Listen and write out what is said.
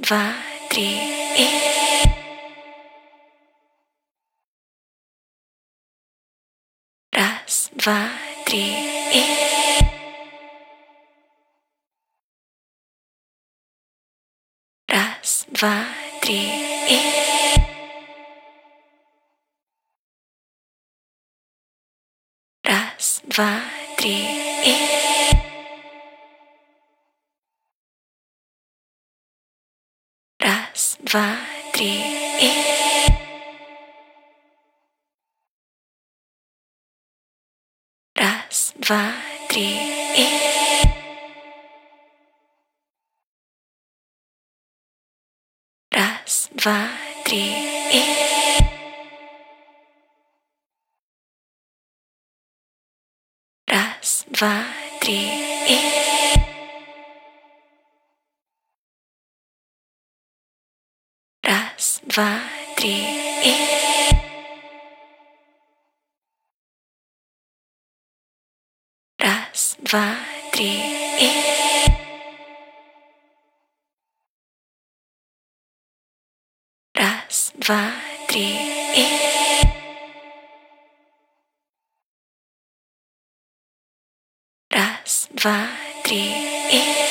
два, три и... Раз, два, три и... Раз, два, три и... Раз, два, три и... Раз, два, три и... Раз, два, три и... Раз, два, три и... Раз, два, три и... Раз, два, три и... Раз, два, три и... Раз, два, три и... Раз, два, три и...